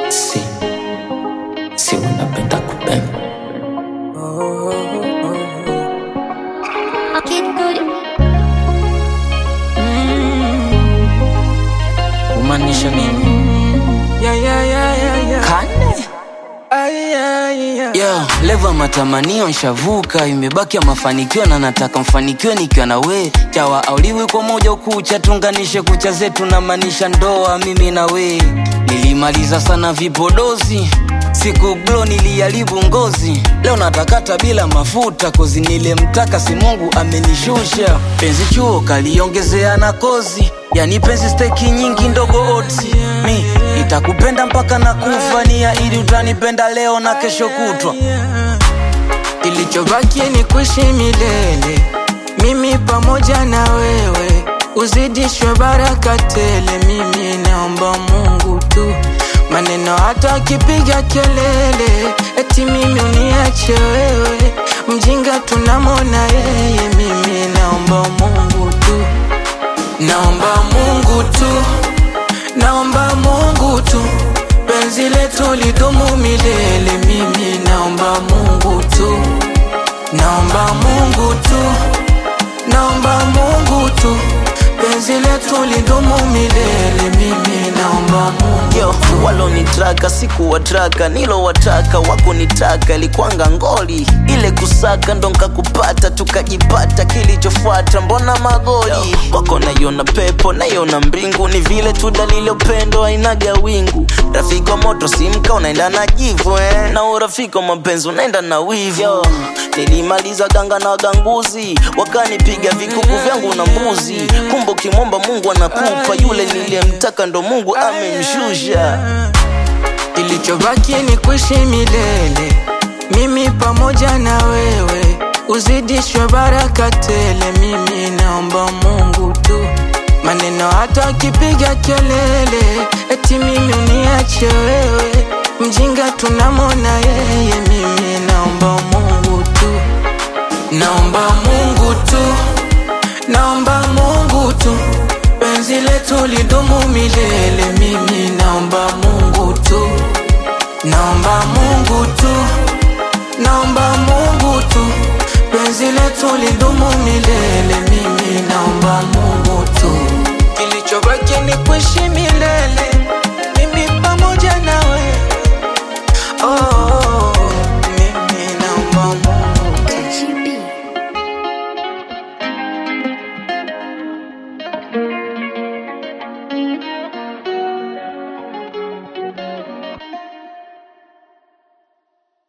Si unapenda kubemba. Umanisha nini? Kane? Yo, leva matamanio nshavuka, imebaki ya mafanikio na nataka mfanikiwe nikiwa na we. Chawa auliwi kwa moja ukucha, tunganishe kucha zetu na manisha ndoa mimi na we. Nilimaliza sana vipodozi, siku glow niliharibu ngozi. Leo natakata bila mafuta, kozi nilemtaka si Mungu amenishusha. Penzi chuo kaliongezea na kozi, yani penzi steki nyingi ndogo otsi. Mi nitakupenda mpaka na kufania, ili utanipenda leo na kesho kutwa. Kilichobaki ni kuishi milele, mimi pamoja na wewe, uzidishwe baraka tele. Mimi naomba Mungu tu, maneno hata akipiga kelele, eti mimi uniache wewe, mjinga tunamona yeye. Mimi naomba Mungu tu, naomba Mungu tu, naomba Mungu tu, penzi letu lidumu milele. Mimi naomba Mungu tu, naomba Mungu tu, naomba Mungu tu, penzi letu lidumu milele. Mimi naomba Mungu. Yo, walonitraka sikuwatraka, nilowataka wakunitaka. Ilikuanga ngoli ile kusaka, ndo nkakupata tukajipata. Kilichofuata mbona magoli? Wako naiona pepo naiona mbingu, ni vile tu dalili upendo hainaga wingu. Rafiki wa moto simka unaenda na jivu na urafiki wa mapenzi unaenda na wivu. Yo, nilimaliza ganga na ganguzi, wakanipiga vikuku vyangu na mbuzi. Kumbe ukimwomba Mungu anakupa, yule niliyemtaka ndo Mungu amemshusha. Kilichobaki ni kuishi milele, mimi pamoja na wewe, uzidishwe baraka tele. Mimi naomba Mungu tu, maneno hata akipiga kelele, eti mimi uniache wewe, mjinga tunamona yeye. Mimi naomba Mungu tu, naomba Mungu tu, naomba Mungu tu, penzi letu lidumu milele. Mimi naomba Mungu tu, naomba Mungu tu, naomba Mungu tu, penzi letu lidumu milele. Mimi naomba Mungu tu, kilichobaki ni kuishi milele.